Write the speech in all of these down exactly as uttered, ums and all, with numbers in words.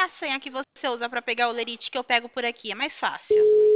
a senha que você usa para pegar o lerite que eu pego por aqui. É mais fácil.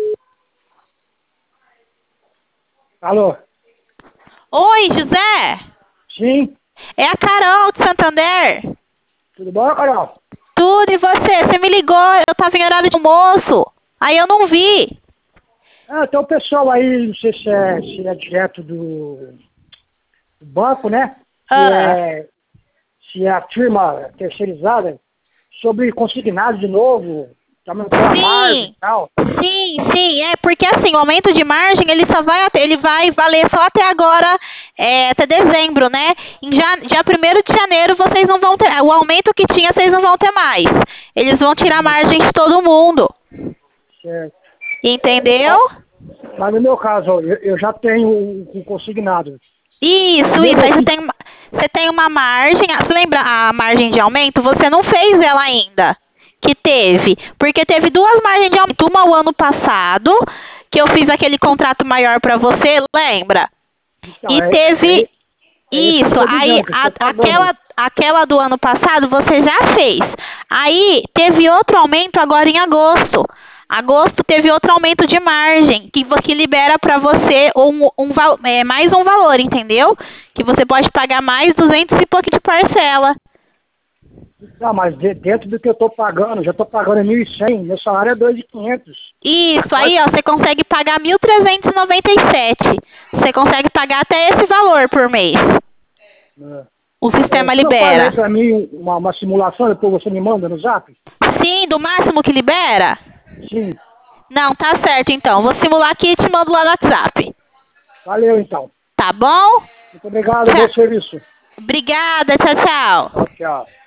Alô? Oi, José? Sim? É a Carol de Santander. Tudo bom, Carol? Tudo, e você? Você me ligou, eu tava em horário de almoço. Aí eu não vi. Ah, tem o pessoal aí, não sei se é, se é direto do, do banco, né? Se Ah, é, se é a firma terceirizada, sobre consignado de novo, que aumentou a margem sim. e tal. Sim, sim, é porque assim, o aumento de margem, ele só vai, até- ele vai valer só até agora, é, até dezembro, né? Em já, dia primeiro de janeiro vocês não vão ter, o aumento que tinha vocês não vão ter mais. Eles vão tirar a Uhum, margem de todo mundo, certo. entendeu? Ó, mas no meu caso, ó, eu, eu já tenho o, o consignado. É, Isso, isso, mesmo aí você assim, tem, uma- você tem uma margem, ah, você lembra a margem de aumento? Você não fez ela ainda, que teve, porque teve duas margens de aumento, uma o ano passado, que eu fiz aquele contrato maior para você, lembra? então, E é, teve é, é isso que eu isso, estou aí dizendo, que eu a- estou pagando. aquela, aquela do ano passado você já fez. Aí teve outro aumento agora em agosto. Agosto teve outro aumento de margem, que, vo- que libera para você um, um, val- é, mais um valor, entendeu? Que você pode pagar mais duzentos e pouco de parcela. Tá, mas de- dentro do que eu estou pagando, já estou pagando mil e cem, meu salário é dois mil e quinhentos. Isso, Só aí ó, você consegue pagar mil trezentos e noventa e sete. Você consegue pagar até esse valor por mês. é, O é, sistema você não faz aí libera. para mim uma, uma simulação, depois você me manda no zap? Sim, do máximo que libera? Sim, Não, tá certo então. Vou simular aqui e te mando lá no WhatsApp. valeu então. Tá bom? Muito obrigado, bom Tchau. serviço. Obrigada, tchau, tchau. Tchau, tchau.